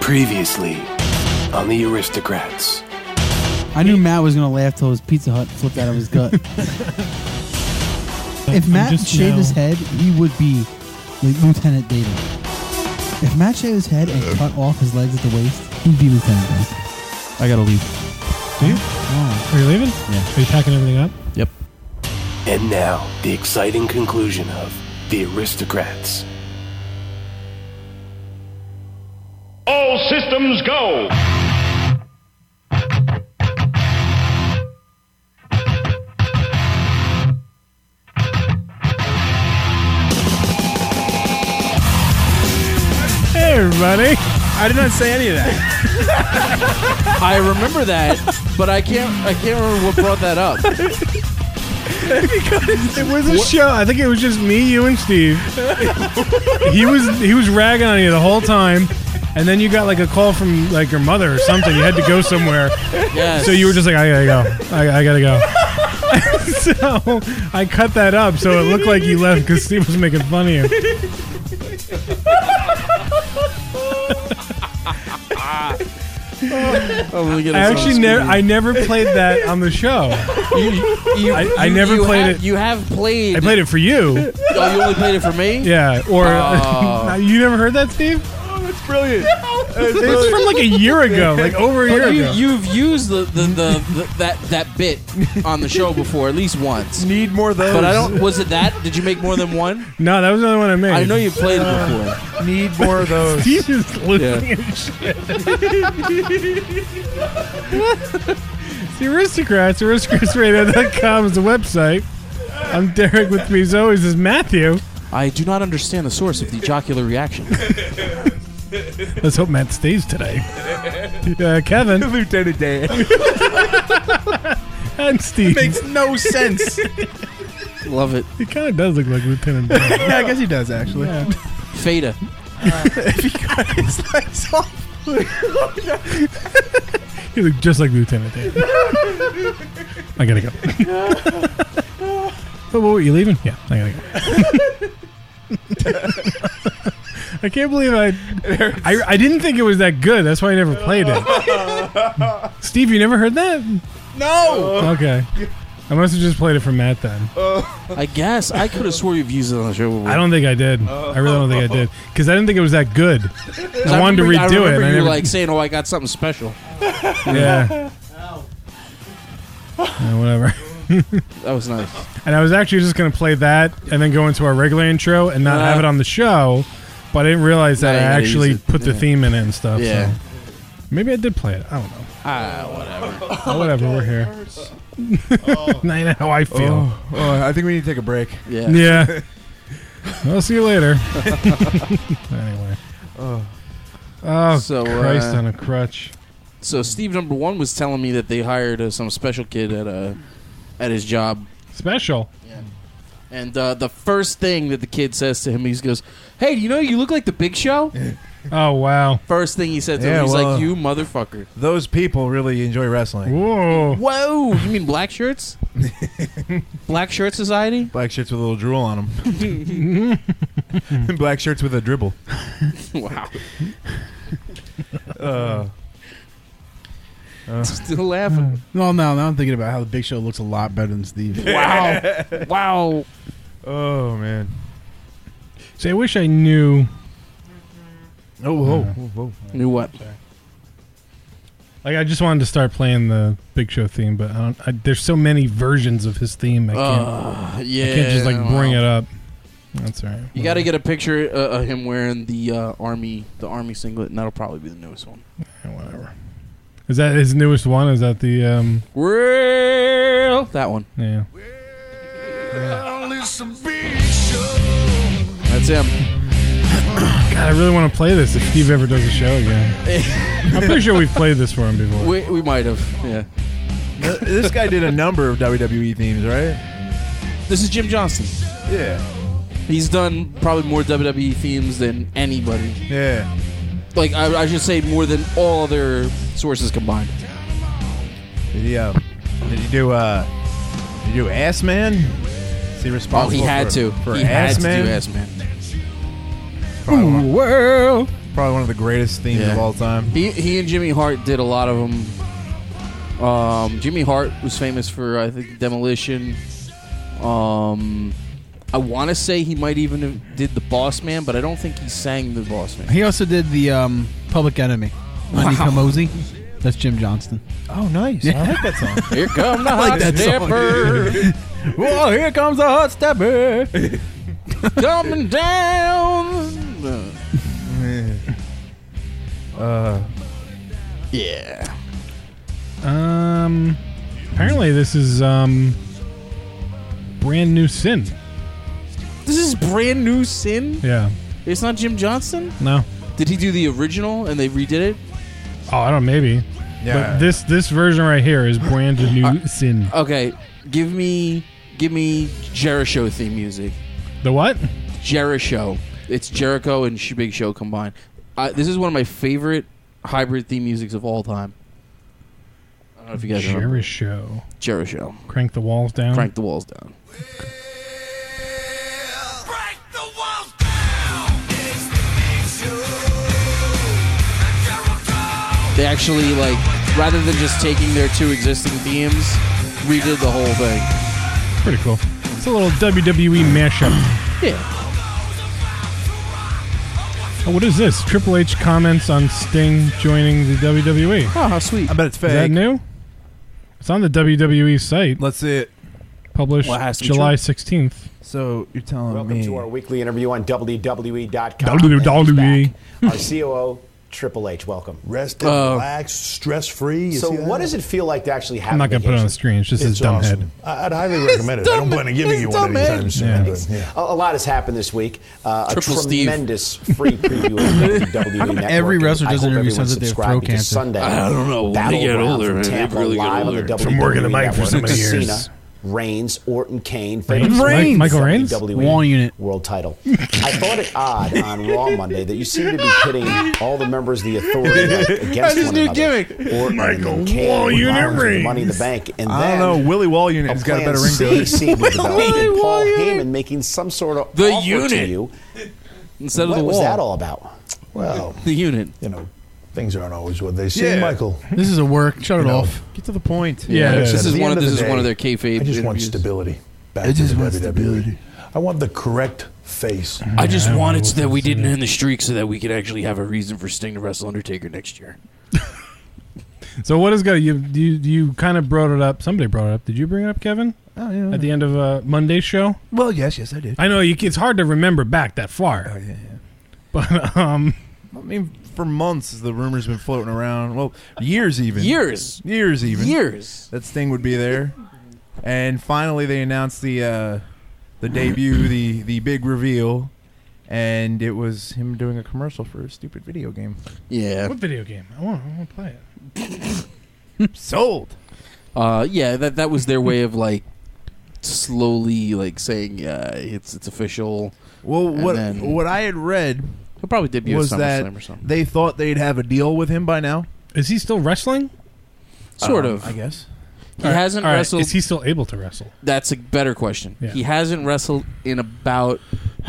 Previously on the Aristocrats. I knew Matt was going to laugh till his Pizza Hut flipped out of his gut. If Matt shaved his head, he would be like Lieutenant Data. If Matt shaved his head and cut off his legs at the waist, he'd be Lieutenant Data. I gotta leave. Do you? Oh. Are you leaving? Yeah. Are you packing everything up? Yep. And now, the exciting conclusion of The Aristocrats. All systems go! Hey, everybody. I did not say any of that. I remember that, but I can't remember what brought that up. It was a show. I think it was just me, you, and Steve. He was ragging on you the whole time, and then you got like a call from like your mother or something. You had to go somewhere. Yes. So you were just like, I gotta go. I gotta go. So I cut that up so it looked like you left because Steve was making fun of you. I never played that on the show. I never played it. You have played. I played it for you. Oh, you only played it for me? Yeah. Or you never heard that, Steve? Oh, that's brilliant. It's from like a year ago, like over a year ago. You've used that bit on the show before at least once. Need more of those. But I don't. Was it that? Did you make more than one? No, that was the only one I made. I know you played it before. Need more of those. Steve is losing his shit. The Aristocrats, aristocratsradio.com is the website. I'm Derek. With me as always is Matthew. I do not understand the source of the jocular reaction. Let's hope Matt stays today. Kevin. Lieutenant Dan. And Steve. Makes no sense. Love it. He kind of does look like Lieutenant Dan. Yeah, I guess he does, actually. Yeah. Fada. If he cut his legs off. You look just like Lieutenant Dan. I gotta go. Oh, you leaving? Yeah, I gotta go. I can't believe I didn't think it was that good. That's why I never played it. Steve, you never heard that? No! Okay. I must have just played it for Matt then. I guess. I could have swore you've used it on the show before. I don't think I did. I really don't think I did. Because I didn't think it was that good. I wanted to redo I it. remember you were like saying, "Oh, I got something special." Yeah. Whatever. That was nice. And I was actually just going to play that and then go into our regular intro and not have it on the show. But I didn't realize that I actually put the theme in it and stuff. Yeah. So. Maybe I did play it. I don't know. Whatever. Oh, whatever. We're here. Now you know how I feel. I think we need to take a break. Yeah. Yeah. I'll see you later. Anyway. Oh, So, Christ on a crutch. So Steve number one was telling me that they hired some special kid at his job. Special? Yeah. And the first thing that the kid says to him, he goes, "Hey, you know you look like the Big Show?" Oh, wow. First thing he said to him, he's like, "You motherfucker." Those people really enjoy wrestling. Whoa. Whoa. You mean black shirts? Black shirt society? Black shirts with a little drool on them. Black shirts with a dribble. Wow. Still laughing. No, now I'm thinking about how the Big Show looks a lot better than Steve. Wow. Wow. Oh, man. See, I wish I knew. Whoa. Knew what? Like, I just wanted to start playing the Big Show theme, but there's so many versions of his theme. I can't just like bring it up. That's all right. You got to get a picture of him wearing the army singlet, and that'll probably be the newest one. Yeah, whatever. Is that his newest one? Is that the Well, that one. Yeah. That's him. God, I really want to play this if Steve ever does a show again. I'm pretty sure we've played this for him before. We might have. Yeah. This guy did a number of WWE themes, right? This is Jim Johnston. Yeah. He's done probably more WWE themes than anybody. Yeah. Like, I should say more than all other sources combined. Did he do Ass Man? Is he responsible? Oh, he had to. For he Ass had Man? to do Ass Man. Ooh, well, Probably one of the greatest themes of all time. He and Jimmy Hart did a lot of them. Jimmy Hart was famous for, I think, Demolition. I want to say he might even have did The Boss Man, but I don't think he sang The Boss Man. He also did the Public Enemy. Money Kamosi. That's Jim Johnston. Oh, nice. I like that song. Here comes the hot stepper. Whoa, here comes the hot stepper. Coming down. Yeah. Apparently this is Brand New Sin. This is Brand New Sin? Yeah. It's not Jim Johnston? No. Did he do the original and they redid it? Oh, I don't know, maybe. Yeah. But this version right here is Brand New Sin. Okay, give me Jericho theme music. The what? Jericho. It's Jericho and Big Show combined. This is one of my favorite hybrid theme musics of all time. I don't know if you guys remember. Jericho. Jericho. Crank the walls down. Crank the walls down. They actually, like, rather than just taking their two existing themes, redid the whole thing. Pretty cool. It's a little WWE mashup. Yeah. Oh, what is this? Triple H comments on Sting joining the WWE. Oh, how sweet. I bet it's fake. Is that new? It's on the WWE site. Let's see it. Published Well, it has to be July true. 16th. So you're telling Welcome me. to our weekly interview on WWE.com. WWE. Our COO, Triple H. Welcome. Rest and relax, stress-free. So what does it feel like to actually have I'm not going to put it on the screen. It's just his dumb head. I'd highly recommend it. I don't plan on giving you one anytime soon. Yeah. A lot has happened this week. A Triple Steve. tremendous free preview of the WWE Network. every wrestler does I hope interview everyone says that they have subscribe throat because cancer? Sunday, I don't know. When they get Battleground older, from man, they Tampa really get live on the older. WWE From working the mic for Network. so many Cena, years. Reigns, Orton, Kane, Reigns? Michael Reigns? WWE Wall unit. World title. I thought it odd on Raw Monday that you seem to be pitting all the members of the Authority against one another. Orton Michael and Kane, Wall unit Rollins with Reigns. Money in the Bank, and I then don't know. Willie Wall Unit a has got a plan better ring to C it. seemed to develop, and Paul Heyman making some sort of The offer unit. to you. Instead of What the was wall. that all about? Well, The unit. you know, things aren't always what they seem, Yeah. Michael. This is a work. Shut it You know, off. Get to the point. Yeah, it Like I is. said, This at is the one end of the this is day, one of their kayfabe I just want interviews. stability. Back I to just the want WWE. stability. I want the correct face. I just I don't wanted know so that what we to didn't say. end the streak so that we could actually have a reason for Sting to wrestle Undertaker next year. So what is going you kind of brought it up. Somebody brought it up. Did you bring it up, Kevin? Oh, yeah. At the end of Monday's show? Well, yes, I did. I know it's hard to remember back that far. Oh, yeah. But I mean, for months, the rumor's been floating around. Well, years even. Years. That Sting would be there. And finally, they announced the debut, the big reveal, and it was him doing a commercial for a stupid video game. Yeah. what video game? I want to play it. Sold. Yeah, that was their way of like slowly like saying it's official. Well, And what then- what I had read He'll probably debut was at that SummerSlam or something. they thought they'd have a deal with him by now. Is he still wrestling? Sort of. I guess. He hasn't All right, wrestled. Is he still able to wrestle? That's a better question. Yeah. He hasn't wrestled in about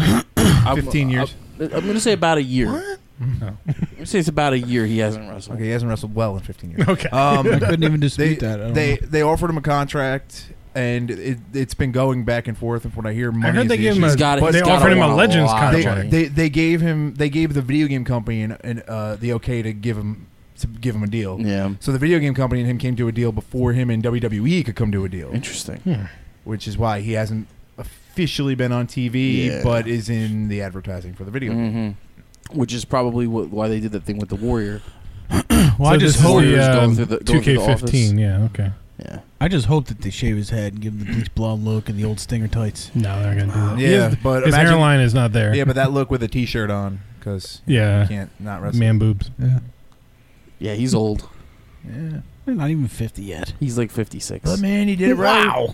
15 years. I'm going to say about a year. No. I'm going to say it's about a year he hasn't wrestled. Okay, he hasn't wrestled well in 15 years. Okay. I couldn't even they dispute that. I don't they know. they offered him a contract, and it's been going back and forth. And from what I hear, money I heard is they the gave him issue. a. got it. They He's gotta offered him a want a Legends lot of contract. money. They gave the video game company and the okay to give him a deal. Yeah. So the video game company and him came to a deal before him and WWE could come to a deal, Interesting. which is why he hasn't officially been on TV, Yeah. but is in the advertising for the video game. Mm-hmm. Which is probably why they did that thing with the Warrior. Well, I So just this hope Warrior's going through the 2K15. Yeah. Okay. Yeah. I just hope that they shave his head and give him the bleach blonde look and the old Stinger tights. No, they're gonna do that. Yeah, His- but his imagine- hairline is not there. Yeah, but that look with a T-shirt on, because Yeah. you can't not wrestle. Man boobs. Yeah. Yeah, he's old. Yeah. They're not even 50 yet. He's like 56. But man, he did it right.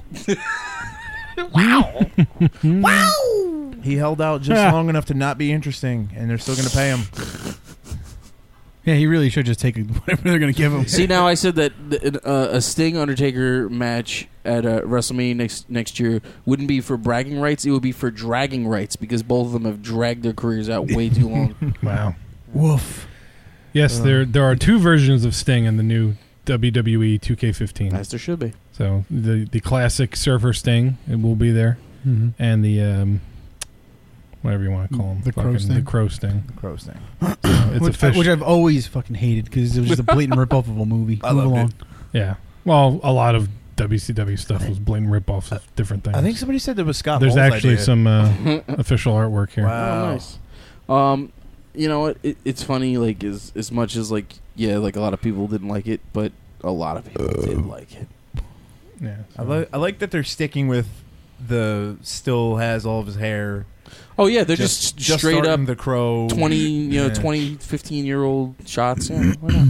Wow. He held out just long enough to not be interesting, and they're still going to pay him. Yeah, he really should just take whatever they're going to give him. See, now I said that a Sting Undertaker match at WrestleMania next year wouldn't be for bragging rights; it would be for dragging rights because both of them have dragged their careers out way too long. Wow. Woof. Yes, there are two versions of Sting in the new WWE 2K15. As there should be. So the classic Surfer Sting, it will be there, and the whatever you want to call him, The Crow Sting? the Crow Sting. Crow Sting. It's official. Which I've always fucking hated because it was just a blatant ripoff of a movie. I Move loved along. it. Yeah. Well, a lot of WCW stuff was blatant ripoffs of different things. I think somebody said it was Scott There's Hall's actually idea. some official artwork here. Wow. Oh, nice. You know what? It's funny. Like as much as like like a lot of people didn't like it, but a lot of people did like it. Yeah. I like that they're sticking with the still has all of his hair. Oh yeah, they're just straight up starting the Crow 20, Yeah. 20, 15-year-old shots. Yeah, why not?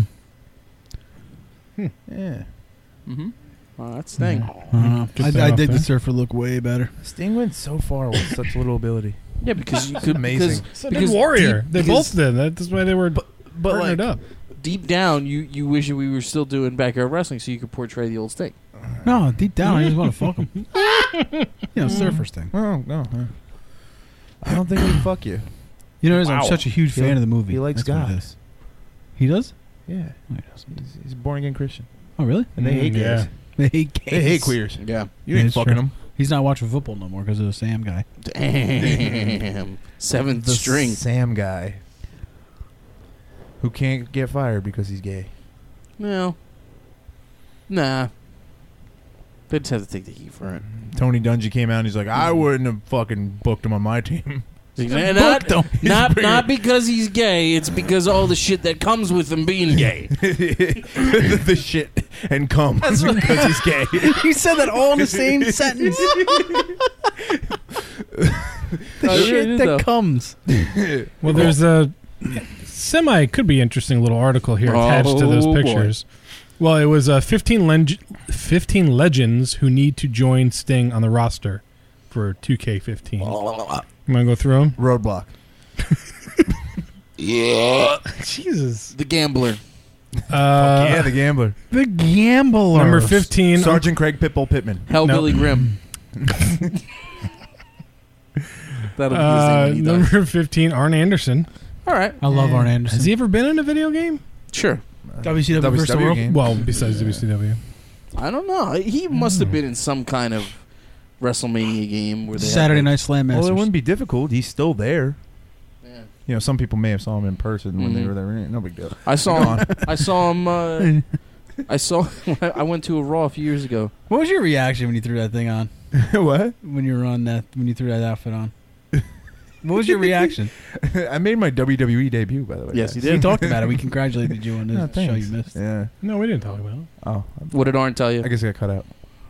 Yeah. Mm-hmm. That's the thing. I did the Surfer look way better. Sting went so far with such little ability. Yeah, because you It's could amazing. Because Warrior. deep- they because both did. That's why they were But partnered like, up. deep down, you wish we were still doing backyard wrestling so you could portray the old Sting. No, deep down, I just want to fuck him. Surfer Sting. oh no, I don't think he'd fuck you. You know, Wow. I'm such a huge fan of the movie. He likes That's what God. it is. He does? Yeah, No, he doesn't. he's a born again Christian, Oh, really? and they hate gays. Yeah. They hate gays. They hate queers. Yeah. You ain't That's fucking true. them. He's not watching football no more because of the Sam guy. Damn. Seventh string. Sam guy who can't get fired because he's gay. No. Nah. They just have to take the heat for it. Tony Dungy came out and he's like, I wouldn't have fucking booked him on my team. Not because he's gay. It's because all the shit that comes with him being gay. the shit and cum because he's gay. He said that all in the same sentence. The shit that comes. Well, there's a could be interesting little article here attached to those Oh, boy. pictures. Well, it was 15 legends who need to join Sting on the roster for 2K15. You want to go through them? Roadblock. Jesus. The Gambler. Yeah, the gambler. The Gambler. Number 15. Sergeant Craig Pitbull Pittman. Hellbilly Grim. That'll be his name when he dies. Number 15, Arn Anderson. All right. I love Arn Anderson. Has he ever been in a video game? Sure. WCW versus the world? game. Well, besides WCW. I don't know. He must have been in some kind of WrestleMania game where they Saturday had, Night Slam Well, Masters. it wouldn't be difficult. He's still there. Yeah. You know, some people may have saw him in person when they Mhm. were there. No big deal. I saw him. I saw him. I went to a Raw a few years ago. What was your reaction when you threw that thing on? What? When you were on that? When you threw that outfit on? What was your reaction? I made my WWE debut, by the way. Yes, guys. you did. We talked about it. We congratulated you on Oh, the show thanks. you missed. Yeah. No, we didn't talk about it. Oh, What did Arn tell you? I guess I got cut out.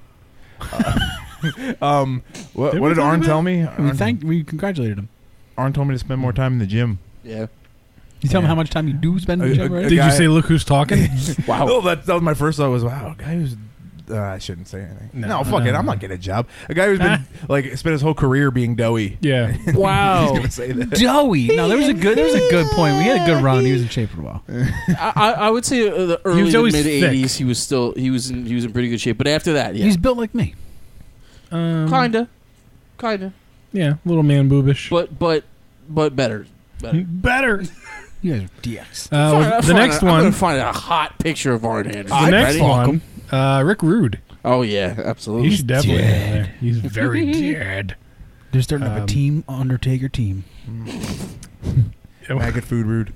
What Did what we did talk Arn about tell me? We congratulated him. Arn told me to spend more time in the gym. Yeah. You tell me Yeah. how much time you do spend in the A- gym, a- right? a Did guy- you say, look who's talking? Wow. Oh, that was my first thought. Was wow, a guy who's. I shouldn't say anything. No. No, fuck it. I'm not getting a job. A guy who's been like spent his whole career being doughy. Yeah. Wow. He's gonna say that. Joey. No, there was a good point. We had a good run. He was in shape for a while. I would say the early was to always mid thick. '80s he was in pretty good shape. But after that, yeah, He's built like me. kinda, Yeah, little man boobish. but better. Better. You guys are DX. The next I'm gonna one. find a hot picture of Arn Anderson. The next Ready? one. Rick Rude. Oh yeah, absolutely. He should definitely be in there. He's very dead. They're starting to have a team Undertaker team. Maggot food rude.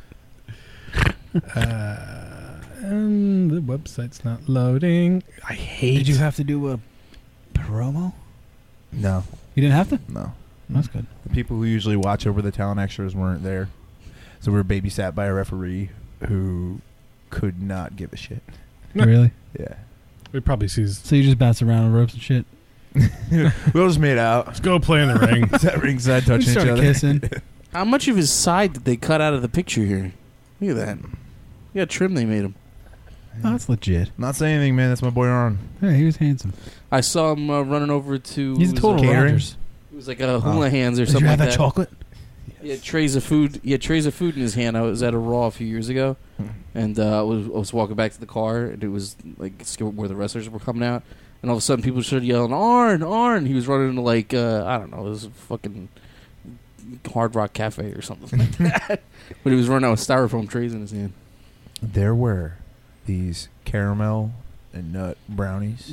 And the website's not loading. I hate. Did you have to do a promo? No, You didn't have to? no. That's good. The people who usually watch over the talent extras weren't there, so we were babysat by a referee who could not give a shit. Really? Yeah, We probably sees. So you just bounce around on ropes and shit? we all just made out. Let's go play in the ring. At ringside, touching each started other. kissing. How much of his side did they cut out of the picture here? Look at that. Yeah, trim they made him. Oh, that's legit. Not saying anything, man. That's my boy Arn. Yeah, he was handsome. I saw him running over to. He's a total catering? Rogers. It was like a hula hands or Did something you have like that that. chocolate? He had trays of food. He had trays of food in his hand. I was at a Raw a few years ago, and I was walking back to the car, and it was like where the wrestlers were coming out, and all of a sudden people started yelling, "Arn, Arn!" He was running into like I don't know, it was a fucking Hard Rock Cafe or something like that. But he was running out with styrofoam trays in his hand. There were these caramel and nut brownies.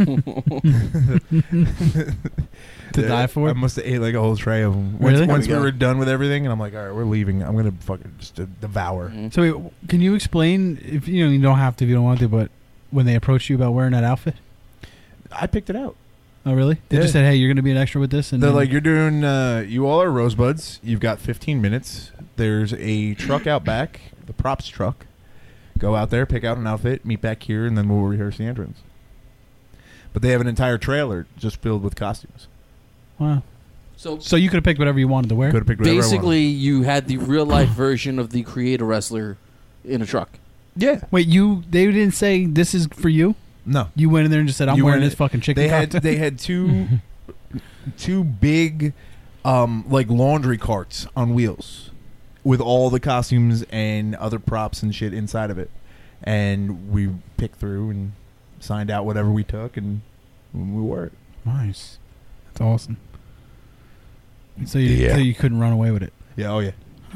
To die for? I must have ate like a whole tray of them. Really? Once we There we were go. done with everything, and I'm like, all right, we're leaving. I'm gonna fucking just devour. So wait, can you explain, if you don't have to if you don't want to, but when they approached you about wearing that outfit? I picked it out. Oh, really? They Yeah. just said, hey, you're going to be an extra with this? And They're then- like, you're doing. You all are Rosebuds. You've got 15 minutes. There's a truck out back, the props truck. Go out there, pick out an outfit, meet back here, and then we'll rehearse the entrance. But they have an entire trailer just filled with costumes. Wow. So So you could have picked whatever you wanted to wear? Could have picked whatever I wanted. basically, you had the real life version of the Creator Wrestler in a truck. Yeah. Wait, they didn't say this is for you? No. You went in there and just said, I'm You wearing went this fucking chicken costume? They had two big like laundry carts on wheels with all the costumes and other props and shit inside of it. And we picked through and signed out whatever we took, and we wore it. Nice. That's awesome. So you couldn't run away with it? Yeah, oh yeah.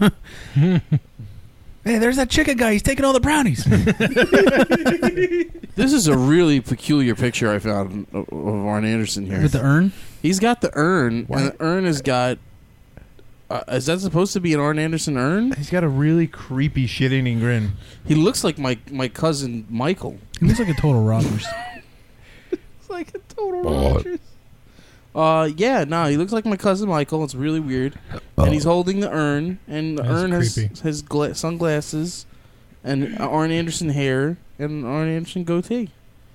Hey, there's that chicken guy. He's taking all the brownies. This is a really peculiar picture I found of Arn Anderson here. With the urn? He's got the urn, and the urn has got... is that supposed to be an Arn Anderson urn? He's got a really creepy shit-eating grin. He looks like my cousin Michael. He looks like a total Rogers. It's like a total Rogers. Yeah, no, he looks like my cousin Michael. It's really weird. And he's holding the urn, and the That's urn has creepy. his sunglasses, and Arn Anderson hair, and Arn Anderson goatee.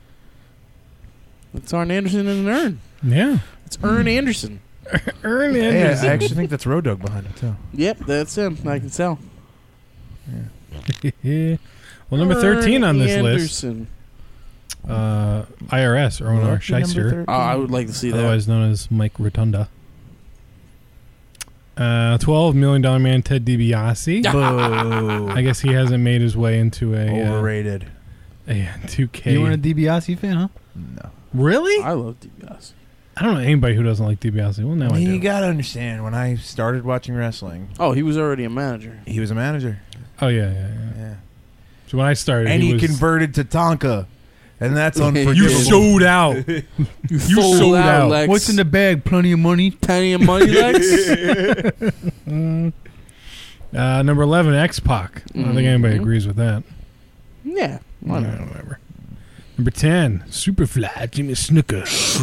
It's Arn Anderson in an urn. Yeah. It's Arn Anderson. Arn Yeah, Anderson. I actually think that's Road Dogg behind it too. Yep, that's him. I can tell. Well, number 13 on this list, Anderson. IRS, Ronar Lucky number Shyster, 13. I would like to see that. otherwise known as Mike Rotunda. $12 Million Man Ted DiBiase. I guess he hasn't made his way into a Overrated. 2K. You weren't a DiBiase fan, huh? No. Really? I love DiBiase. I don't know anybody who doesn't like DiBiase. Well, now I You do. gotta understand, when I started watching wrestling, Oh, he was already a manager. he was a manager. Oh, yeah. Yeah. So when I started, And he was, converted to Tonka. And that's You unforgivable. You sold out. You sold out. Lex. What's in the bag? Plenty of money? penny of money, Lex? Number 11, X-Pac. I don't think anybody Mhm. agrees with that. Yeah. Yeah, whatever. Number 10, Superfly, Jimmy Snuka.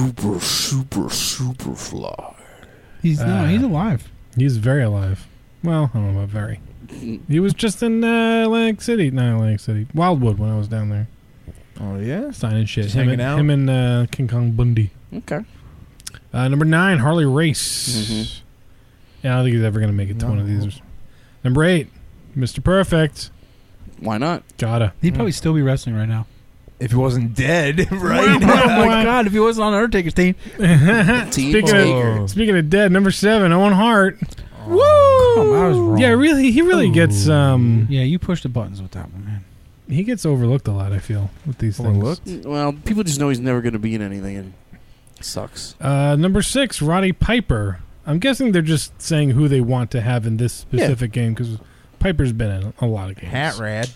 Super fly. He's alive. He's very alive. Well, I don't know about very. He was just in Wildwood when I was down there. Oh, yeah? Signing shit. Just Him hanging out? and King Kong Bundy. Okay. Number 9, Harley Race. Mhm. Yeah, I don't think he's ever going to make it to one of these. Number 8, Mr. Perfect. Why not? Gotta. He'd probably still be wrestling right now. If he wasn't dead, Oh right? my God! If he wasn't on Undertaker's team, Speaking of dead, number 7, Owen Hart. Woo! I was wrong. Yeah, really, he really gets Yeah, you pushed the buttons with that one, man. he gets overlooked a lot. I feel with these Overlooked? things. Well, people just know he's never going to be in anything, and it sucks. Number 6, Roddy Piper. I'm guessing they're just saying who they want to have in this specific game because Piper's been in a lot of games. Hat rad.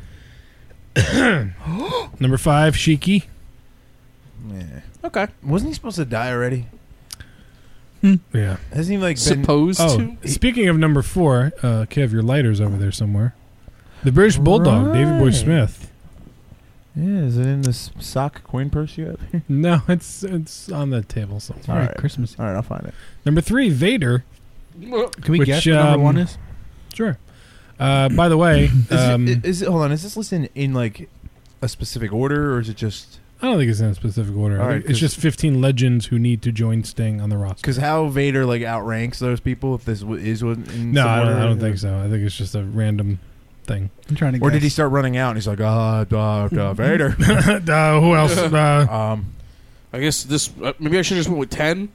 Number 5, Sheiky. Yeah. Okay. Wasn't he supposed to die already? Yeah. Hasn't he like been... Supposed Oh, to? speaking of number 4, Kev, your lighter's over there somewhere. The British Bulldog, David Boy Right. Smith. Yeah, is it in this sock coin purse you have? No, it's on the table somewhere. All right, right. Christmas. All right, I'll find it. Number 3, Vader. Can we Which, guess what number 1 is? Sure. By the way, Is it? Hold on. Is this listed in like a specific order, or is it just I don't think it's in a specific order. All right, It's 'cause- just 15 legends who need to join Sting on the roster. because how Vader like outranks those people? If this is in No, some I order? don't think so. I think it's just a random thing. I'm trying to. Or did guess. he start running out and he's like, Vader? Who else? I guess this. Maybe I should have just went with 10.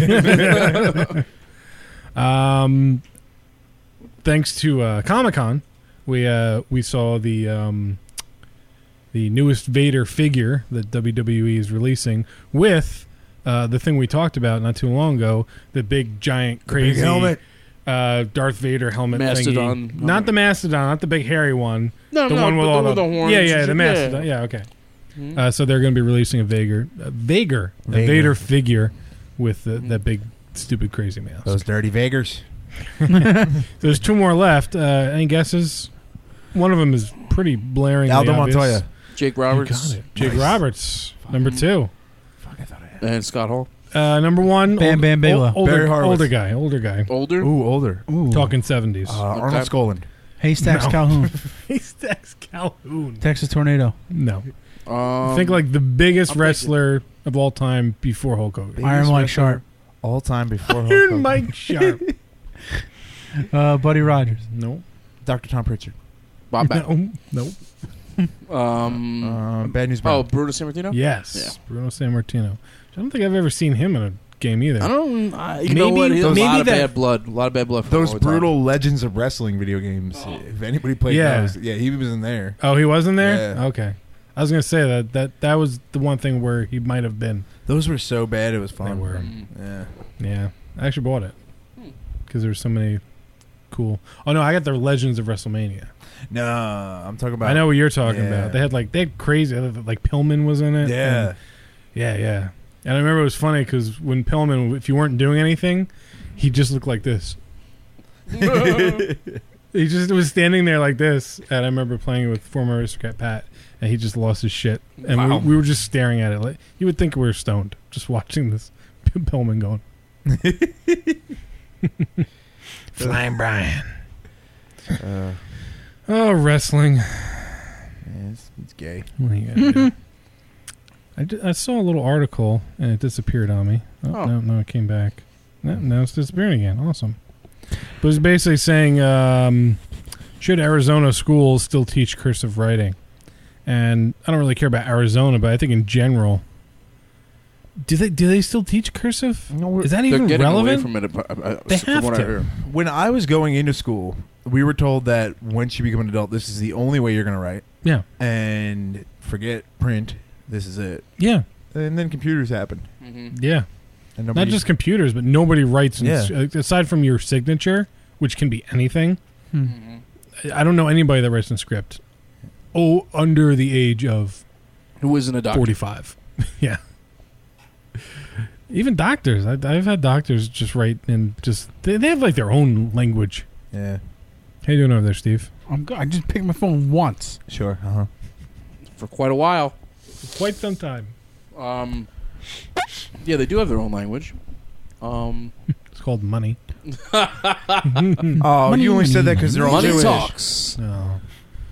Thanks to Comic-Con, we saw the newest Vader figure that WWE is releasing with the thing we talked about not too long ago, the big giant crazy big helmet. Darth Vader helmet Mastodon. thingy. Not the Mastodon, not the big hairy one. No, the no, one with but all the horns Yeah, and yeah, the shit, Mastodon. yeah. Yeah, okay. So they're going to be releasing a Vader figure with that big, stupid, crazy mask. Those dirty Vagers. There's 2 more left. Any guesses? One of them is pretty blaring. Aldo obvious. Montoya. Jake Roberts. You got it. Jake Nice. Roberts, number 2. Fuck, I thought I had. And Scott Hall. Number 1, Bam Bam Bigelow. Barry Horowitz. older guy. Older? Ooh, older. Ooh. Talking 70s. Arnold Skoland. Haystacks No. Calhoun. Haystacks Calhoun. Texas Tornado. No. Think like the biggest wrestler of all time before Hulk Hogan. Iron Mike Sharp. All time before Hulk Iron Hogan. Mike Sharp. Buddy Rogers. No. Dr. Tom Pritchard. Bob Back. No. Bad News Oh, Brown. Bruno Sammartino? Yes. Yeah. Bruno Sammartino. I don't think I've ever seen him in a game either. I don't. You know Maybe- what? He has a maybe lot of that- bad blood. A lot of bad blood. From Those all the time. brutal Legends of Wrestling video games. If anybody played Yeah. those, yeah, he was in there. Oh, he wasn't there? Yeah. Okay. I was going to say that was the one thing where he might have been. Those were so bad, it was fun. They were. Yeah. Yeah. I actually bought it. Because there's so many cool. Oh, no, I got the Legends of WrestleMania. No, I'm talking about. I know what you're talking Yeah. about. They had crazy, like Pillman was in it. Yeah. And yeah. And I remember it was funny because when Pillman, if you weren't doing anything, he just looked like this. He just was standing there like this. And I remember playing it with former Aristocrat Pat, and he just lost his shit. And Wow. we were just staring at it. Like, you would think we were stoned just watching this Pillman going. Flying Brian. Oh, wrestling. Yeah, it's gay. What are you gonna do? I saw a little article and it disappeared on me. Oh. No, it came back. No, now it's disappearing again. Awesome. But it's basically saying, should Arizona schools still teach cursive writing? And I don't really care about Arizona, but I think in general, do they still teach cursive? No, Is that They're even getting relevant? away from it. They from have what I to. heard. when I was going into school, we were told that once you become an adult, this is the only way you're going to write. Yeah. And forget print. This is it. Yeah. And then computers happened. Yeah. And Not nobody just computers, but nobody writes. Yeah. Aside from your signature, which can be anything. I don't know anybody that writes in script. Oh, under the age of Who isn't a doctor? 45. Yeah. Even doctors. I've had doctors just write in just... They have like their own language. Yeah. How you doing over there, Steve? I'm good. I just picked my phone once. Sure. Uh-huh. For quite a while. Quite some time. Yeah, they do have their own language. It's called money. Oh, you only said that because they're all Money Jewish. talks. No.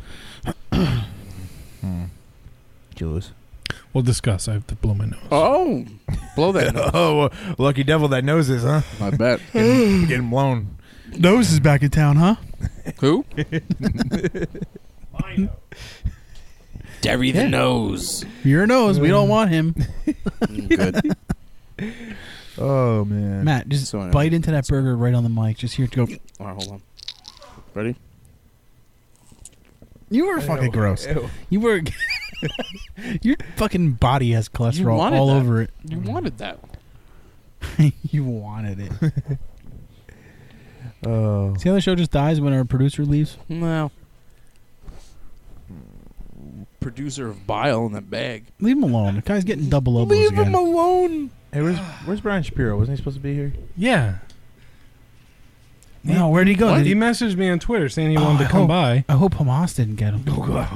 Jews. We'll discuss. I have to blow my nose. Oh, blow that. nose. Oh, lucky devil that knows this, huh? I bet. Getting blown. Nose is back in town, huh? Who? Derry the Nose. Your nose. We don't want him. Good. Oh, man. Matt, just So anyway. bite into that burger right on the mic. Just here to go. All right, hold on. Ready? You were fucking gross. Ew. You were. Your fucking body has cholesterol wanted all that. over it. You wanted that. You wanted it. Oh. See how the show just dies when our producer leaves? No. Producer of bile in that bag. Leave him alone. The guy's getting double elbows Leave again. him alone. Hey, where's Brian Shapiro? Wasn't he supposed to be here? Yeah. No, where'd he go? What? Did He he- messaged me on Twitter saying he wanted to come by. I hope Hamas didn't get him.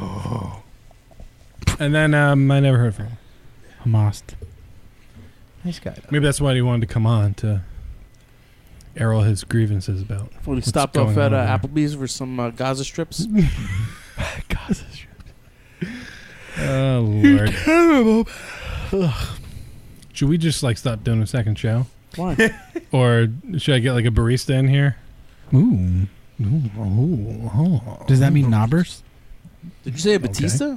And then I never heard from him. Hamas. Nice guy. Maybe that's why he wanted to come on to air all his grievances about. When he what's stopped off going at on there. Applebee's for some Gaza strips. Oh Lord! Should we just like stop doing a second show, Why? or should I get like a barista in here? Ooh. Does that mean knobbers? Did you say a Batista?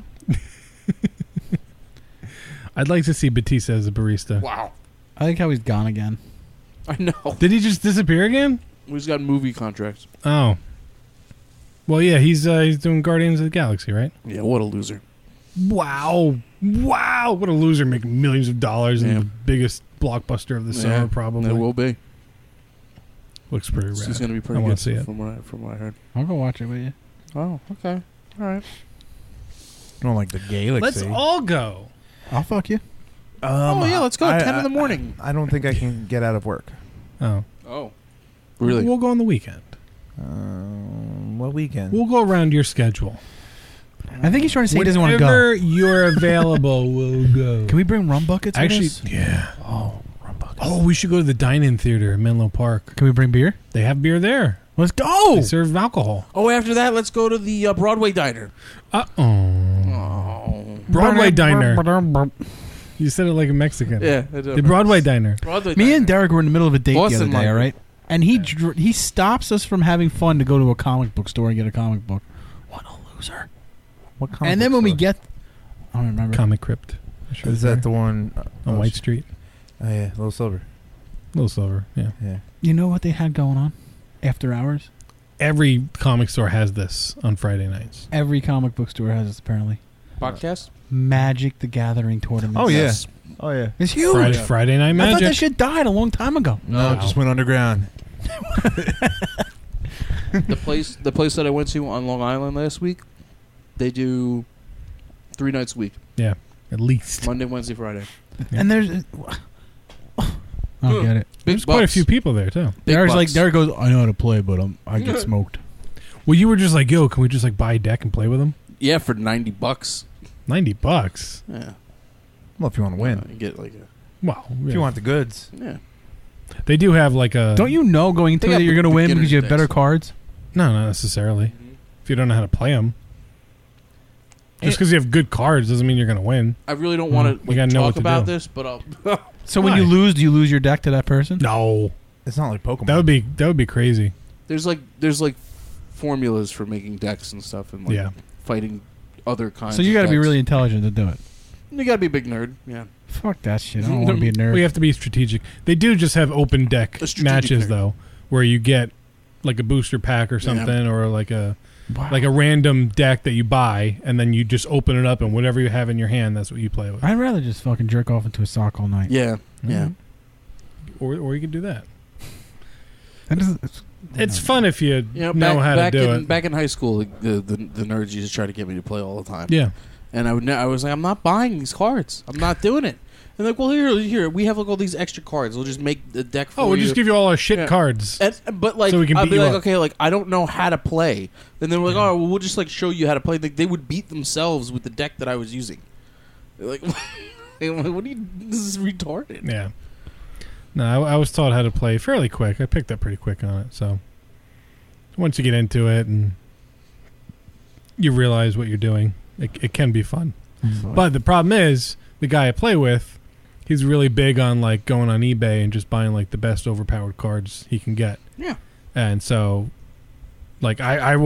I'd like to see Batista as a barista. Wow. I like how he's gone again. I know. Did he just disappear again? He's got movie contracts. Oh. Well, yeah, he's doing Guardians of the Galaxy, right? Yeah, what a loser. Wow. What a loser, making millions of dollars in Yeah. the biggest blockbuster of the summer, probably. It will be. Looks pretty rad. It's going to be pretty I good want to see it. from what I heard. I'll go watch it with you. Oh, okay. All right. I don't like the Gaelic. Let's all go. I'll fuck you. Oh, yeah, let's go. 10 in the morning. I don't think I can get out of work. Oh. Really? We'll go on the weekend. What weekend? We'll go around your schedule. I think he's trying to say he doesn't want to go. Whenever you're available, we'll go. Can we bring rum buckets? Actually, with us? yeah. Oh, we should go to the Dine-In Theater in Menlo Park. Can we bring beer? They have beer there. Let's go. They serve alcohol. Oh, after that, let's go to the Broadway Diner. Broadway Diner. You said it like a Mexican. Yeah, I do. The Broadway Diner. Me and Derek were in the middle of a date Boston the other day, Library. all right? And he stops us from having fun to go to a comic book store and get a comic book. What a loser. What comic And then book when we store? get... I don't remember. Comic Crypt. Sure Is that the one on White Street? Oh yeah, Little Silver. Little Silver, yeah. You know what they had going on? After hours? Every comic store has this on Friday nights. Every comic book store has this, apparently. Podcast? Magic the Gathering tournament. Oh yeah. Oh yeah. It's huge. Friday Night I Magic. thought that shit died a long time ago. No, it just went underground. The place that I went to on Long Island last week, they do 3 nights a week. Yeah, at least. Monday, Wednesday, Friday. And there's... I don't get it. There's quite a few people there, too. Derek goes, I know how to play, but I get smoked. Well, you were just like, yo, can we just like buy a deck and play with them? Yeah, for $90. $90? Yeah. Well, if you want to win. You get like a... Well, If you want the goods. Yeah. They do have like a... Don't you know going into They it got that you're going to win beginner's because you have better decks. cards? No, not necessarily. If you don't know how to play them. Just because you have good cards doesn't mean you're going to win. I really don't want You gotta to know talk what to about do. this, but I'll... So when you lose, do you lose your deck to that person? No. It's not like Pokemon. That would be crazy. There's formulas for making decks and stuff and like fighting other kinds So you got got to be really intelligent to do it. You got to be a big nerd, yeah. Fuck that shit. I don't want to be a nerd. We have to be strategic. They do just have open deck A strategic matches nerd. though, where you get like a booster pack or something, or like a random deck that you buy, and then you just open it up, and whatever you have in your hand, that's what you play with. I'd rather just fucking jerk off into a sock all night. Yeah, yeah. Or you can do that. That doesn't, It's fun if you You know, know how to do it. Back in high school, the nerds used to try to get me to play all the time. Yeah. And I was like, I'm not buying these cards. I'm not doing it. And like, well, here, we have like all these extra cards. We'll just make the deck for you. Oh, we'll just give you all our shit cards. But like, so we can I'll beat be you like, up. okay, like I don't know how to play. And then we're like, oh, well, we'll just like show you how to play. Like, they would beat themselves with the deck that I was using. They're like, what are you? This is retarded. Yeah. No, I was taught how to play fairly quick. I picked up pretty quick on it. So once you get into it and you realize what you're doing, it can be fun. But the problem is, the guy I play with, he's really big on like going on eBay and just buying like the best overpowered cards he can get. Yeah. And so, like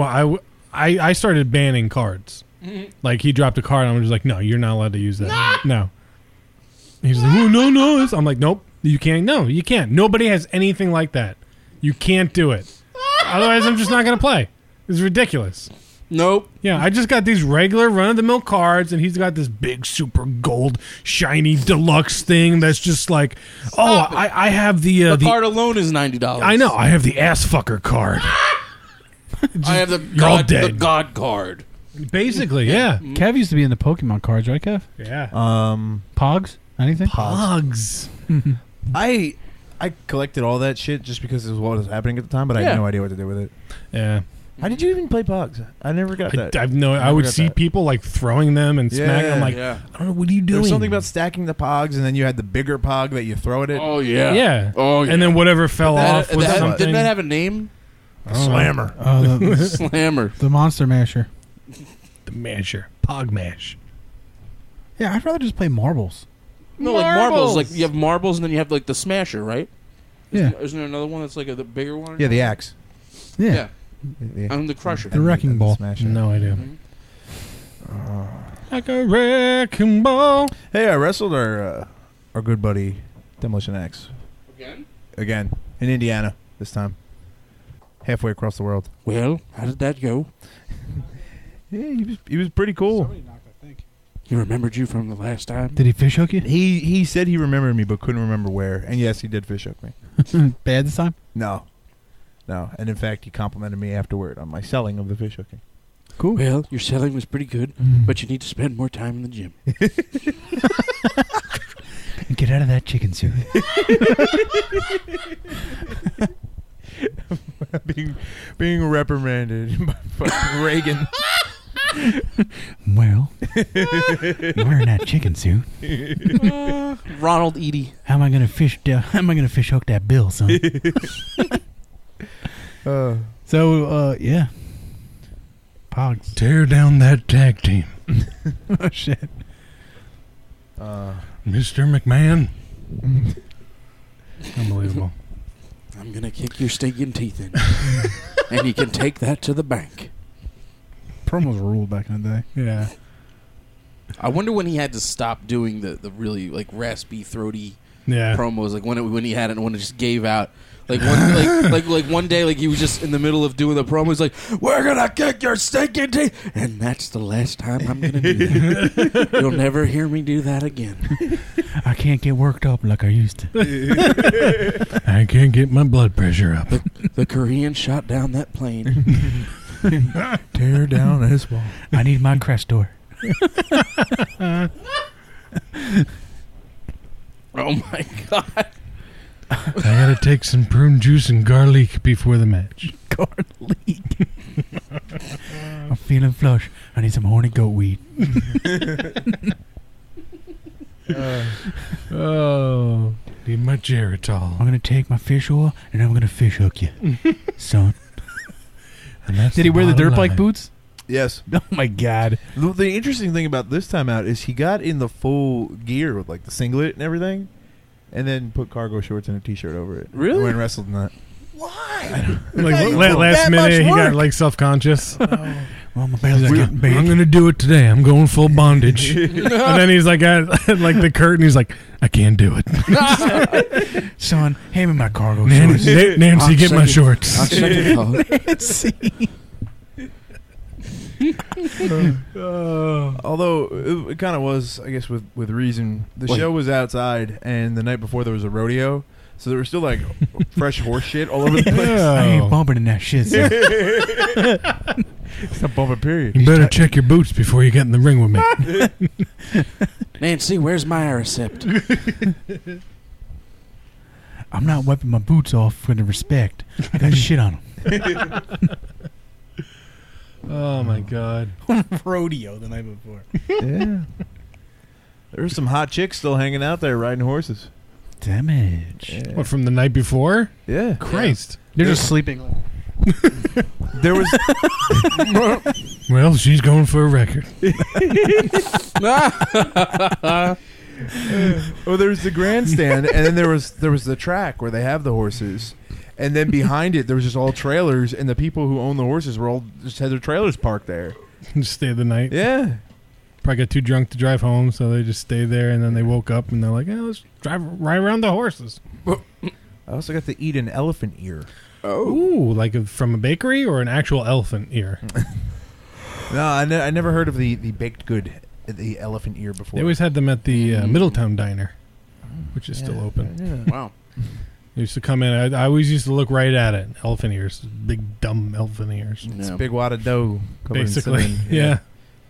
I started banning cards. Mhm. Like he dropped a card, and I'm just like, no, you're not allowed to use that. No. He's like, oh, no. I'm like, nope, you can't. No, you can't. Nobody has anything like that. You can't do it. Otherwise, I'm just not going to play. It's ridiculous. Nope. Yeah, I just got these regular run-of-the-mill cards, and he's got this big, super gold, shiny deluxe thing that's just like, I have the card alone is $90. I know. I have the ass fucker card. I have the You're all dead. the God card. Basically, yeah. Kev used to be in the Pokemon cards, right, Kev? Yeah. Pogs? Anything? Pogs. I collected all that shit just because it was what was happening at the time, but I had no idea what to do with it. Yeah. How did you even play Pogs? I never got that. I would see people like throwing them and smacking. I'm like, yeah. I don't know, what are you doing? There was something about stacking the Pogs, and then you had the bigger Pog that you throw at it. Oh yeah. Yeah. Oh yeah. And then whatever fell off was something. Didn't that have a name? Slammer. Slammer. The Monster Masher. The masher. Pog mash. Yeah, I'd rather just play marbles. No, like marbles. Like you have marbles, and then you have like the Smasher, right? Yeah. Isn't there another one that's like the bigger one? Yeah, the axe. Yeah. I'm the Crusher. The Wrecking Ball. No idea. Like a wrecking ball. Hey, I wrestled our good buddy Demolition Axe again in Indiana this time, halfway across the world. Well, how did that go? Yeah, he was pretty cool. He remembered you from the last time. Did he fish hook you? He said he remembered me, but couldn't remember where. And yes, he did fish hook me. Bad this time? No, No, and in fact, he complimented me afterward on my selling of the fish hooking. Cool. Well, your selling was pretty good, but you need to spend more time in the gym. Get out of that chicken suit. being reprimanded by fucking Reagan. Well, wearing that chicken suit. Ronald Eady. How am I gonna fish hook that bill, son? Yeah. Pogs. Tear down that tag team. Oh shit. Mr. McMahon. Unbelievable. I'm going to kick your stinking teeth in. And you can take that to the bank. Promos ruled back in the day. Yeah. I wonder when he had to stop doing the really like raspy, throaty Yeah. promos. Like when he had it and when it just gave out. Like one day, like he was just in the middle of doing the promo. He's like, "We're gonna kick your stinking teeth," and that's the last time I'm gonna do that. You'll never hear me do that again. I can't get worked up like I used to. I can't get my blood pressure up. The Korean shot down that plane. Tear down his wall. I need my Crestor. Oh my god. I gotta take some prune juice and garlic before the match. Garlic. I'm feeling flush. I need some horny goat weed. Oh, need my Geritol. I'm gonna take my fish oil and I'm gonna fish hook you, son. And that's Did he wear the bottom dirt bike line. boots? Yes. Oh my god. The interesting thing about this time out is he got in the full gear with like the singlet and everything, and then put cargo shorts and a t-shirt over it. Really? And went and wrestled in that. Like last minute, he got like self-conscious. Well, my belly's He's like, getting big. I'm gonna do it today. I'm going full bondage. And then he's like at like the curtain. He's like, I can't do it. Son, hand me my cargo shorts. Nancy, get my shorts. Nancy. Although it kind of was, I guess, with reason. The show was outside, and the night before there was a rodeo, so there was still like fresh horse shit all over the place. I ain't bumping in that shit, son. It's a bumping period. You better check your boots before you get in the ring with me. Nancy, where's my recept? I'm not wiping my boots off for the respect. I got shit on them. Oh my god. Rodeo the night before. Yeah. There's some hot chicks still hanging out there riding horses. Damage. Yeah. What, from the night before? Yeah. Christ. They're just sleeping. There was. Well, she's going for a record. Oh, there was the grandstand, and then there was the track where they have the horses, and then behind it there was just all trailers, and the people who own the horses were all just had their trailers parked there. Just stay the night. Yeah. Probably got too drunk to drive home, so they just stayed there, and then they woke up and they're like, let's drive right around the horses. I also got to eat an elephant ear. Ooh, like from a bakery or an actual elephant ear? No, I never heard of the baked good, the elephant ear before. They always had them at the Middletown Diner, which is still open. Yeah. Wow. They used to come in. I always used to look right at it. Elephant ears. Big, dumb elephant ears. It's Yeah. a big wad of dough. covered in Basically. cinnamon.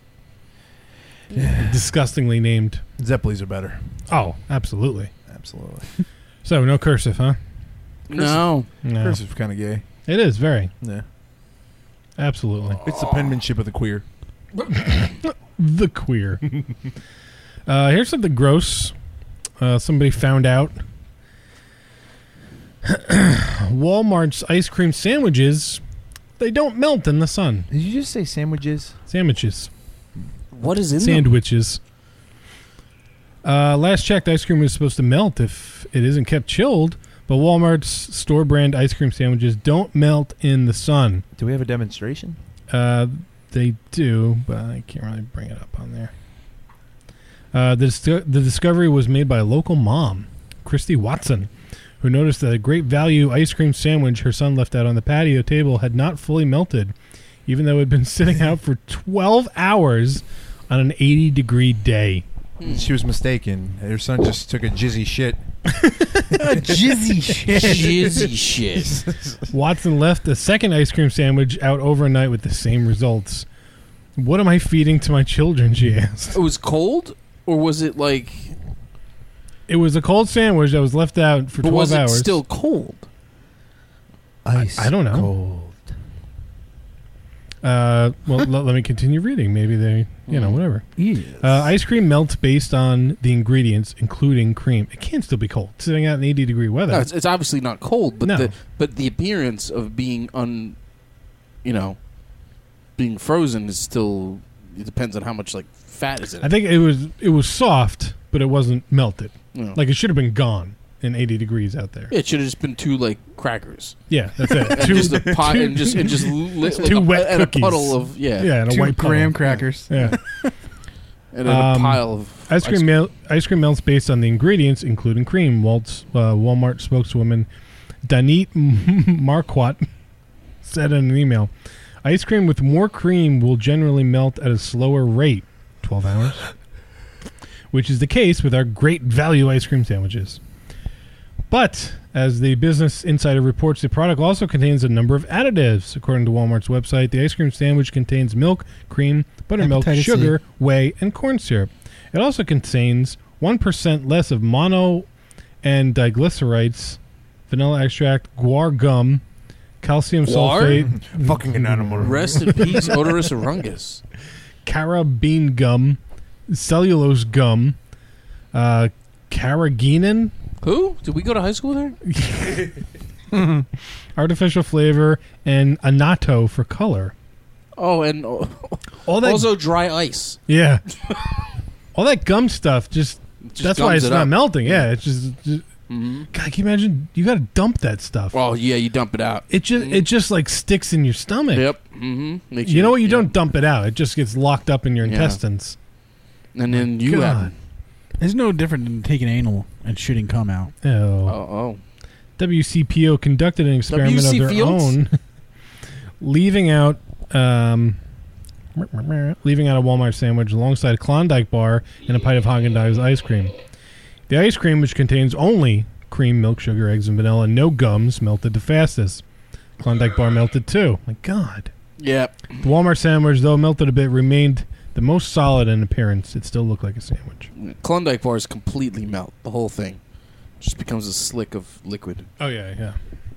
Yeah. Disgustingly named. Zeppelis are better. Oh, absolutely. Absolutely. So, no cursive, huh? No. No. Cursive's kind of gay. It is, very. Yeah. Absolutely. It's the penmanship of the queer. The queer. Here's something gross. Somebody found out. Walmart's ice cream sandwiches, they don't melt in the sun. Did you just say sandwiches? Sandwiches. What is in them? Sandwiches. Last checked, ice cream was supposed to melt if it isn't kept chilled, but Walmart's store brand ice cream sandwiches don't melt in the sun. Do we have a demonstration? They do, but I can't really bring it up on there. The discovery was made by a local mom, Christy Watson, who noticed that a Great Value ice cream sandwich her son left out on the patio table had not fully melted, even though it had been sitting out for 12 hours on an 80-degree day. She was mistaken. Her son just took a jizzy shit. Jizzy shit. Jizzy shit. Watson left a second ice cream sandwich out overnight with the same results. What am I feeding to my children, she asked. It was cold? Or was it like... It was a cold sandwich that was left out for 12 was hours. it still cold? Ice I don't know. cold. Well, let me continue reading. Maybe they, whatever. Yes. Ice cream melts based on the ingredients, including cream. It can still be cold, sitting out in 80-degree weather. No, it's obviously not cold, but No. the appearance of being being frozen is still. It depends on how much like fat is in it. I think it was soft, but it wasn't melted. Yeah. Like it should have been gone in 80 degrees out there. It should have just been two like crackers. Yeah, that's it. And just a pot and just lit, like two wet and cookies. a puddle of and a 2 white graham puddle. crackers. Yeah. And then a pile of ice cream melts based on the ingredients, including cream. Walmart spokeswoman Danit Marquardt said in an email, "Ice cream with more cream will generally melt at a slower rate, 12 hours, which is the case with our great value ice cream sandwiches. But, as the Business Insider reports, the product also contains a number of additives. According to Walmart's website, the ice cream sandwich contains milk, cream, buttermilk, Hepatitis C. sugar, whey, and corn syrup. It also contains 1% less of mono and diglycerides, vanilla extract, guar gum, calcium sulfate, Fucking an animal. Rest in peace, Odorous Orungus. carabine gum, cellulose gum, carrageenan, Who? Did we go to high school there? artificial flavor, and annatto for color. Oh, and All that, also dry ice. yeah. All that gum stuff, just that's why gums it's it not up. melting. Yeah, it's just Mm-hmm. God, can you imagine? You got to dump that stuff. Oh yeah, you dump it out. It just like sticks in your stomach. Yep. Mm-hmm. You know what? You don't dump it out. It just gets locked up in your Yeah. intestines. And then you God. have. It's no different than taking anal and shitting cum out. Oh. Oh. WCPO conducted an experiment WC of their Fields? own, leaving out a Walmart sandwich alongside a Klondike bar and a pint of Haagen-Dazs ice cream. The ice cream, which contains only cream, milk, sugar, eggs, and vanilla, and no gums, melted the fastest. Klondike bar melted too. My God. Yeah. The Walmart sandwich, though melted a bit, remained the most solid in appearance. It still looked like a sandwich. Klondike bars completely melt. The whole thing just becomes a slick of liquid. Oh, yeah.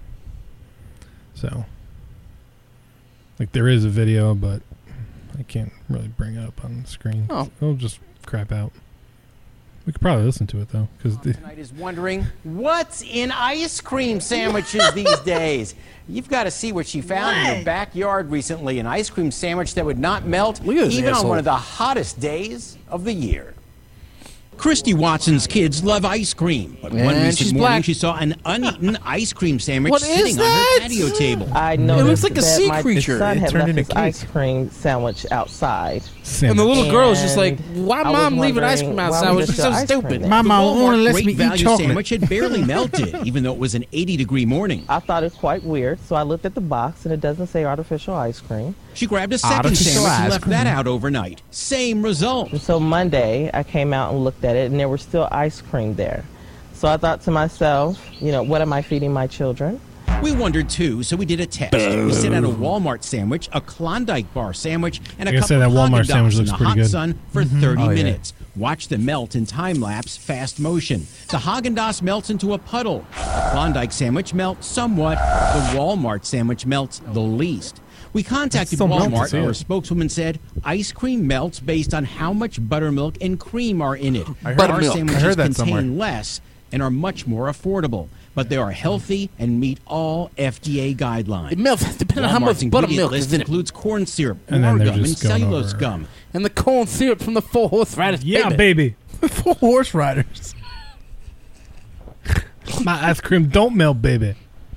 So, like, there is a video, but I can't really bring it up on the screen. Oh. It'll just crap out. We could probably listen to it, though. Tonight is wondering what's in ice cream sandwiches these days. You've got to see what she found in her backyard recently, an ice cream sandwich that would not melt Look at this even on asshole. one of the hottest days of the year. Christy Watson's kids love ice cream, but one And recent she's morning black. she saw an uneaten ice cream sandwich What is sitting on that? her patio table. I It noticed looks like a that sea my creature. son It had turned left into his cake. ice cream sandwich outside. And the little girl is just like, And why I was mom leaving ice cream wondering, outside? why Was was she there so ice cream stupid? there? Mama only Walmart lets Great me eat Value chocolate. sandwich had barely melted, even though it was an 80-degree morning. I thought it was quite weird, so I looked at the box and it doesn't say artificial ice cream. She grabbed a second Artificial sandwich and ice left cream. that out overnight. Same result. And so Monday, I came out and looked at it and there was still ice cream there. So I thought to myself, what am I feeding my children? We wondered too, so we did a test. We sent out a Walmart sandwich, a Klondike bar sandwich, and a I gotta cup say, of that Walmart Haagen-Dazs sandwich in looks the pretty hot good. sun for 30 Oh, yeah. minutes. Watch them melt in time-lapse, fast motion. The Haagen-Dazs melts into a puddle. The Klondike sandwich melts somewhat. The Walmart sandwich melts the least. We contacted still melts, Walmart, yeah. and our spokeswoman said ice cream melts based on how much buttermilk and cream are in it. I heard- Our Buttermilk. sandwiches I heard that contain somewhere. less and are much more affordable, but they are healthy and meet all FDA guidelines. It melts depending on how Walmart's much buttermilk ingredient is list in it. includes corn syrup, And then guar they're gum, and just going cellulose over. gum. And the corn syrup from the 4 horseradish. Yeah, baby. 4 horse riders. My ice cream don't melt, baby.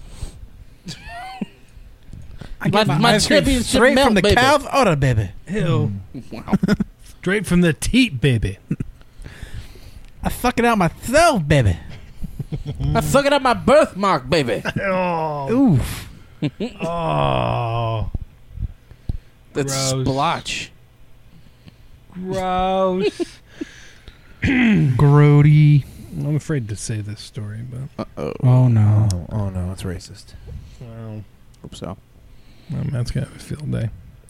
I get My my ice cream championship straight melt, from the baby. cow's udder, baby. Ew. Wow. Straight from the teat, baby. I suck it out myself, baby. I suck it up my birthmark, baby. Oof. Oh. That's Gross. splotch. Gross. Grody. I'm afraid to say this story, but Oh no. Oh no, it's racist. well, Hope so. Matt's gonna have a field day.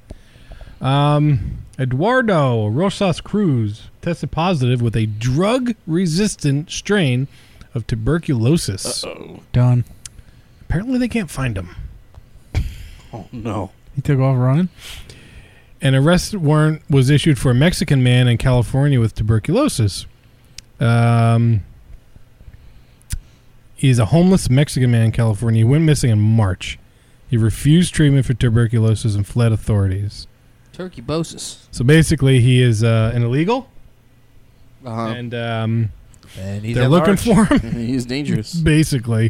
Eduardo Rosas Cruz tested positive with a drug-resistant strain of tuberculosis. Done. Apparently, they can't find him. Oh no. He took off running. An arrest warrant was issued for a Mexican man in California with tuberculosis. He's a homeless Mexican man in California. He went missing in March. He refused treatment for tuberculosis and fled authorities. Turkey-bosis. So basically, he is an illegal, And he's they're at looking large. for him. He's dangerous. Basically.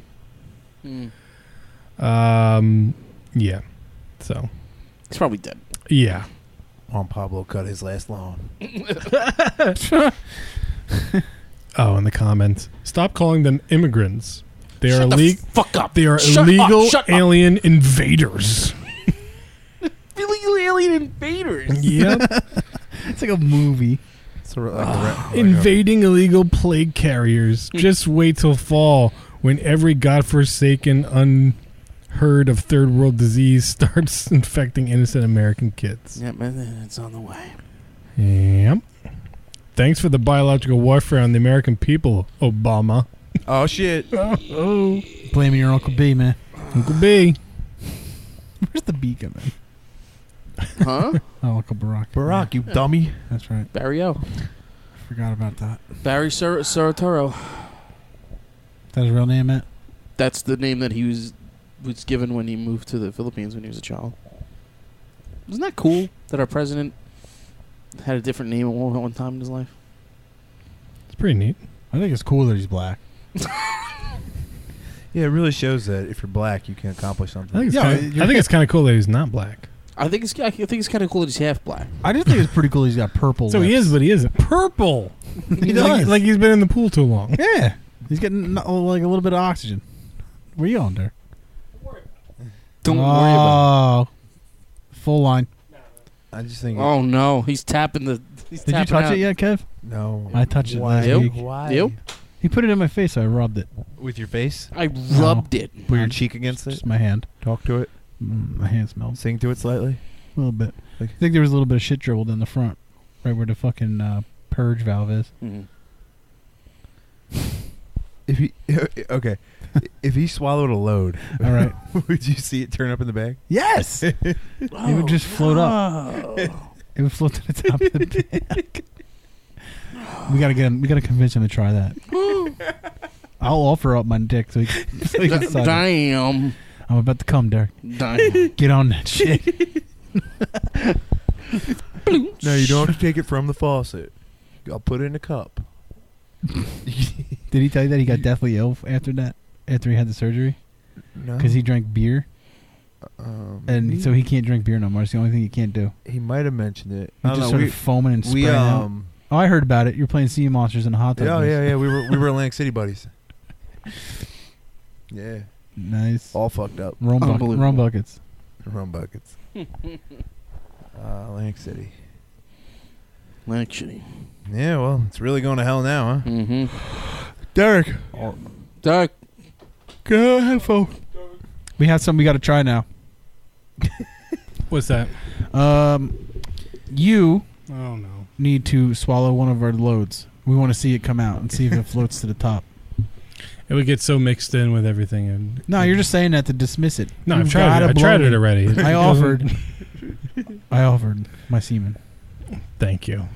Hmm. Yeah. So. He's probably dead. Yeah. Juan Pablo cut his last lawn. Oh, in the comments. Stop calling them immigrants. They are Shut the illegal. fuck up. They are Shut illegal up, shut up. alien invaders. Illegal alien invaders. Yep. It's like a movie. It's like Invading illegal plague carriers. Just wait till fall when every godforsaken, unheard of third world disease starts infecting innocent American kids. Yep, it's on the way. Yep. Thanks for the biological warfare on the American people, Obama. Oh shit! Oh. Blaming your Uncle B, man. Uncle B. Where's the B come in? Huh? Oh, Uncle Barack. Barack, you dummy. That's right. Barry O. Forgot about that. Barry Sartoro. That's his real name, Matt? That's the name that he was given when he moved to the Philippines when he was a child. Isn't that cool that our president had a different name at one time in his life? It's pretty neat. I think it's cool that he's black. Yeah, it really shows that if you're black, you can accomplish something. I think it's kind of cool that he's not black. I think it's kind of cool that he's half black. I just think it's pretty cool he's got purple So lips. he is, but he isn't. Purple. He does. Like he's been in the pool too long. Yeah. He's getting like a little bit of oxygen. Where you going there? Don't worry about Oh. Full line. I just think. Oh no, he's tapping the. He's Did you tapping touch out. it yet, Kev? No. I touched it Why? last week. Why? You? He put it in my face, so I rubbed it. With your face? I rubbed it. Put your cheek against it? Just my hand. Talk to it? My hand smells. Sing to it slightly? A little bit. I think there was a little bit of shit dribbled in the front, right where the fucking purge valve is. Mm-hmm. If he okay, if he swallowed a load, all right, would you see it turn up in the bag? Yes, it would just float up. It would float to the top of the bag. We gotta get him. We gotta convince him to try that. I'll offer up my dick so he can suck it. Damn. I'm about to come, Derek. Damn. Get on that shit. No, you don't have to take it from the faucet. I'll put it in a cup. Did he tell you that he got deathly ill after that? After he had the surgery? No. Because he drank beer? And so he can't drink beer no more. It's the only thing he can't do. He might have mentioned it. He just started foaming and spraying out. Oh, I heard about it. You're playing Sea Monsters in a hot tub. Oh, yeah. We were Atlantic City buddies. Yeah. Nice. All fucked up. Rum buckets. Rum buckets. Atlantic City. Atlantic City. Yeah, well, it's really going to hell now, huh? Mm-hmm. Derek. Derek. Go ahead, folks. We have something we got to try now. What's that? You Oh no. need to swallow one of our loads. We want to see it come out and see if it floats to the top. It would get so mixed in with everything. And No, you're just saying that to dismiss it. No, You've I've tried gotta it. I blow tried me. it already. I offered my semen. Thank you.